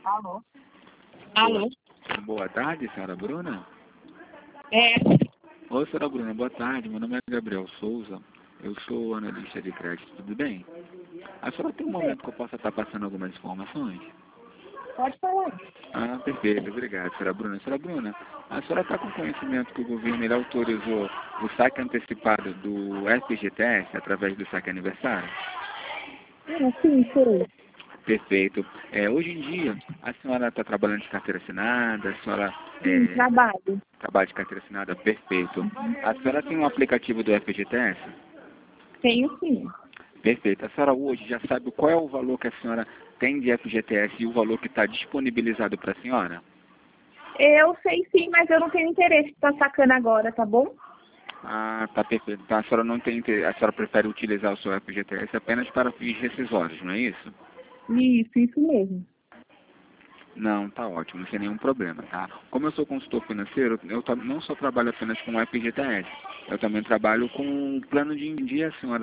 Alô? Boa, Alô? boa tarde, senhora Bruna. É, Oi, senhora Bruna, boa tarde. Meu nome é Gabriel Souza. Eu sou analista de crédito, tudo bem? A senhora tem um momento que eu possa estar passando algumas informações? pode falar. Ah, perfeito, obrigado, senhora Bruna. Senhora Bruna, a senhora está com conhecimento que o governo ele autorizou o saque antecipado do FGTS através do saque aniversário? Sim, sei. Perfeito. Hoje em dia, a senhora está trabalhando de carteira assinada, a senhora Sim, trabalho. trabalha de carteira assinada, perfeito. A senhora tem um aplicativo do FGTS? Tenho sim. Perfeito. A senhora hoje já sabe qual é o valor que a senhora tem de FGTS e o valor que está disponibilizado para a senhora? Eu sei sim, mas eu não tenho interesse em estar sacando agora, tá bom? Ah, tá perfeito. Então a senhora não tem interesse, a senhora prefere utilizar o seu FGTS apenas para fins rescisórios, não é isso? Isso mesmo. Não, tá ótimo, sem nenhum problema, tá? Como eu sou consultor financeiro, não só trabalho apenas com o FGTS, eu também trabalho com um plano de dia, senhora.